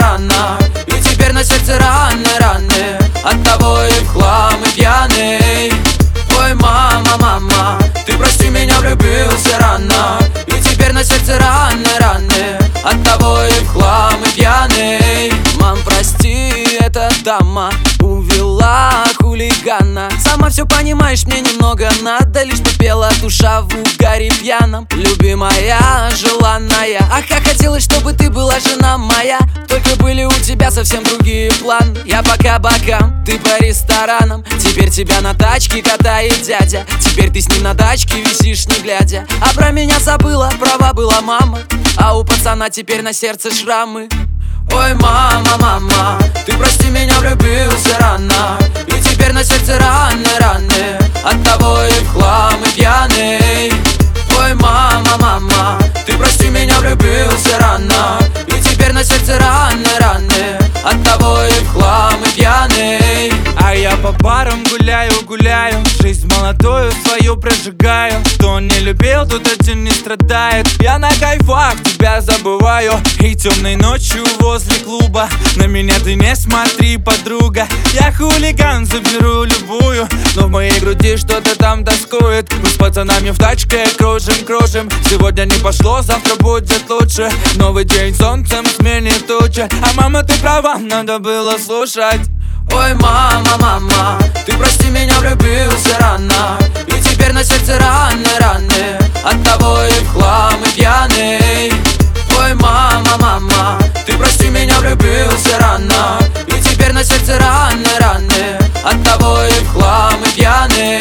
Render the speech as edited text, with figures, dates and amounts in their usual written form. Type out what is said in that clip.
рано, и теперь на сердце раны, раны. Оттого и в хлам, и пьяный. Ой, мама, мама, ты прости меня, влюбился рано, и теперь на сердце раны, раны. Оттого и в хлам, и пьяный. Мам, прости, эта дама увела хулигана. Сама все понимаешь, мне немного надо, лишь бы пела душа в угаре пьяном. Любимая, желанная, ах, как хотелось, чтобы ты была жена моя. Только были у тебя совсем другие планы. Я пока бокам, ты по ресторанам. Теперь тебя на тачке катает дядя. Теперь ты с ним на тачке висишь, не глядя. А про меня забыла, права была мама. А у пацана теперь на сердце шрамы. Ой, мама, мама, ты прости меня, влюбился рано, и теперь на сердце раны, раны. Оттого и в хлам, и пьяный. Ой, мама, мама, ты прости меня, влюбился рано, и теперь на сердце раны, раны. Оттого и в хлам, и пьяный. А я по барам гуляю, гуляю, жизнь молодую свою прожигаю. Кто не любил, тот один не страдает. Я на кайфах тебя забываю, и темной ночью возле клуба на меня ты не смотри, подруга. Я хулиган, заберу любую, но в моей груди что-то там тоскует. Мы с пацанами в тачке кружим, кружим. Сегодня не пошло, завтра будет лучше. Новый день, солнцем сменит тучи. А мама, ты права, надо было слушать. Ой, мама, мама, ты прости меня, влюбился рано, и теперь на сердце раны, раны. Оттого и в хлам, и пьяный. Ой, мама, мама, ты прости меня, влюбился рано, и теперь на сердце раны, раны. Оттого и в хлам, и пьяный.